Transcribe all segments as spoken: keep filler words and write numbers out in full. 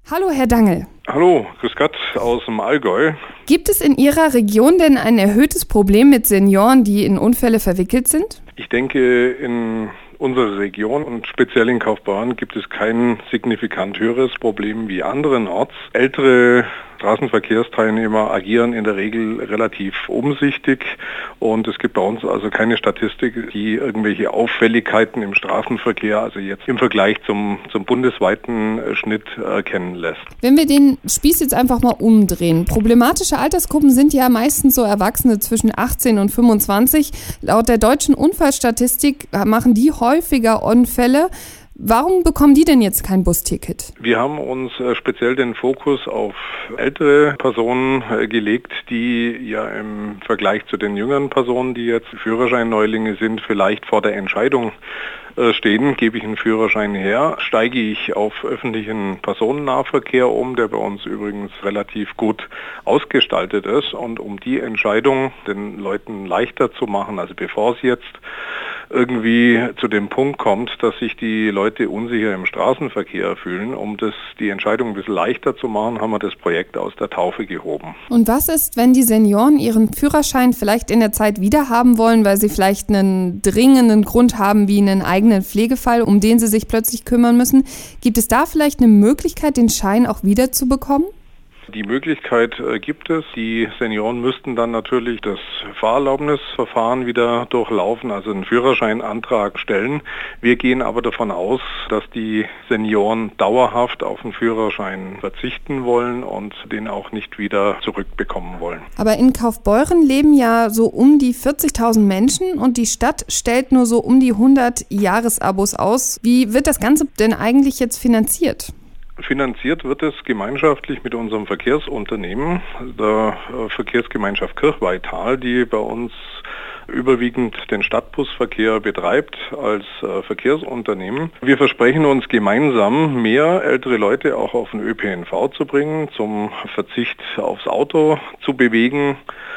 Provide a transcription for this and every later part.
Hallo, Herr Dangel. Hallo, grüß Gott aus dem Allgäu. Gibt es in Ihrer Region denn ein erhöhtes Problem mit Senioren, die in Unfälle verwickelt sind? Ich denke, in unserer Region und speziell in Kaufbeuren gibt es kein signifikant höheres Problem wie anderenorts. Ältere Straßenverkehrsteilnehmer agieren in der Regel relativ umsichtig und es gibt bei uns also keine Statistik, die irgendwelche Auffälligkeiten im Straßenverkehr, also jetzt im Vergleich zum, zum bundesweiten Schnitt erkennen lässt. Wenn wir den Spieß jetzt einfach mal umdrehen. Problematische Altersgruppen sind ja meistens so Erwachsene zwischen achtzehn und fünfundzwanzig. Laut der deutschen Unfallstatistik machen die häufiger Unfälle. Warum bekommen die denn jetzt kein Busticket? Wir haben uns äh, speziell den Fokus auf ältere Personen äh, gelegt, die ja im Vergleich zu den jüngeren Personen, die jetzt Führerscheinneulinge sind, vielleicht vor der Entscheidung äh, stehen, gebe ich einen Führerschein her, steige ich auf öffentlichen Personennahverkehr um, der bei uns übrigens relativ gut ausgestaltet ist, und um die Entscheidung den Leuten leichter zu machen, also bevor sie jetzt irgendwie zu dem Punkt kommt, dass sich die Leute unsicher im Straßenverkehr fühlen. Um das, die Entscheidung ein bisschen leichter zu machen, haben wir das Projekt aus der Taufe gehoben. Und was ist, wenn die Senioren ihren Führerschein vielleicht in der Zeit wieder haben wollen, weil sie vielleicht einen dringenden Grund haben, wie einen eigenen Pflegefall, um den sie sich plötzlich kümmern müssen? Gibt es da vielleicht eine Möglichkeit, den Schein auch wieder zu bekommen? Die Möglichkeit äh, gibt es. Die Senioren müssten dann natürlich das Fahrerlaubnisverfahren wieder durchlaufen, also einen Führerscheinantrag stellen. Wir gehen aber davon aus, dass die Senioren dauerhaft auf den Führerschein verzichten wollen und den auch nicht wieder zurückbekommen wollen. Aber in Kaufbeuren leben ja so um die vierzigtausend Menschen und die Stadt stellt nur so um die hundert Jahresabos aus. Wie wird das Ganze denn eigentlich jetzt finanziert? Finanziert wird es gemeinschaftlich mit unserem Verkehrsunternehmen, der Verkehrsgemeinschaft Kirchweihtal, die bei uns überwiegend den Stadtbusverkehr betreibt als äh, Verkehrsunternehmen. Wir versprechen uns gemeinsam, mehr ältere Leute auch auf den Ö P N V zu bringen, zum Verzicht aufs Auto zu bewegen.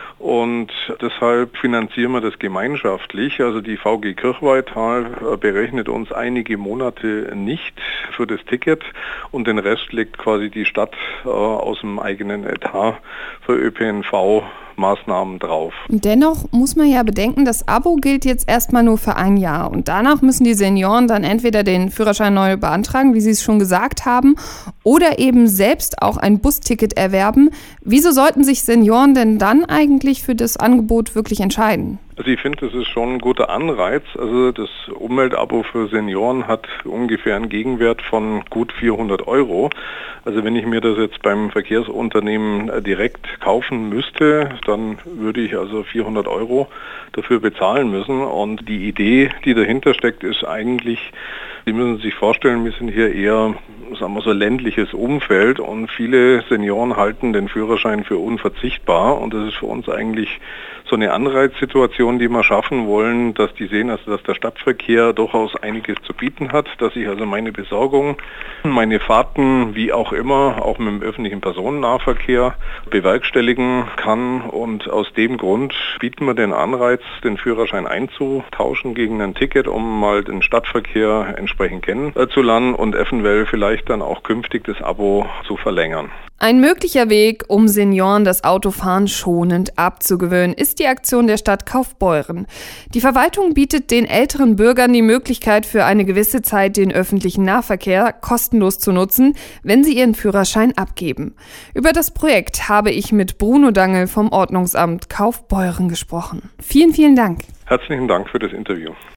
Und deshalb finanzieren wir das gemeinschaftlich. Also die V G Kirchweihtal berechnet uns einige Monate nicht für das Ticket und den Rest legt quasi die Stadt äh, aus dem eigenen Etat für Ö P N V Maßnahmen drauf. Und dennoch muss man ja bedenken, das Abo gilt jetzt erstmal nur für ein Jahr und danach müssen die Senioren dann entweder den Führerschein neu beantragen, wie Sie es schon gesagt haben, oder eben selbst auch ein Busticket erwerben. Wieso sollten sich Senioren denn dann eigentlich für das Angebot wirklich entscheiden? Also ich finde, das ist schon ein guter Anreiz. Also das Umweltabo für Senioren hat ungefähr einen Gegenwert von gut vierhundert Euro. Also wenn ich mir das jetzt beim Verkehrsunternehmen direkt kaufen müsste, dann würde ich also vierhundert Euro dafür bezahlen müssen. Und die Idee, die dahinter steckt, ist eigentlich, Sie müssen sich vorstellen, wir sind hier eher, sagen wir so, ländliches Umfeld und viele Senioren halten den Führerschein für unverzichtbar und das ist für uns eigentlich so eine Anreizsituation, die wir schaffen wollen, dass die sehen, also dass der Stadtverkehr durchaus einiges zu bieten hat, dass ich also meine Besorgung, meine Fahrten, wie auch immer, auch mit dem öffentlichen Personennahverkehr bewerkstelligen kann und aus dem Grund bieten wir den Anreiz, den Führerschein einzutauschen gegen ein Ticket, um mal den Stadtverkehr entsprechend kennenzulernen und eventuell vielleicht dann auch künftig das Abo zu verlängern. Ein möglicher Weg, um Senioren das Autofahren schonend abzugewöhnen, ist die Aktion der Stadt Kaufbeuren. Die Verwaltung bietet den älteren Bürgern die Möglichkeit, für eine gewisse Zeit den öffentlichen Nahverkehr kostenlos zu nutzen, wenn sie ihren Führerschein abgeben. Über das Projekt habe ich mit Bruno Dangel vom Ordnungsamt Kaufbeuren gesprochen. Vielen, vielen Dank. Herzlichen Dank für das Interview.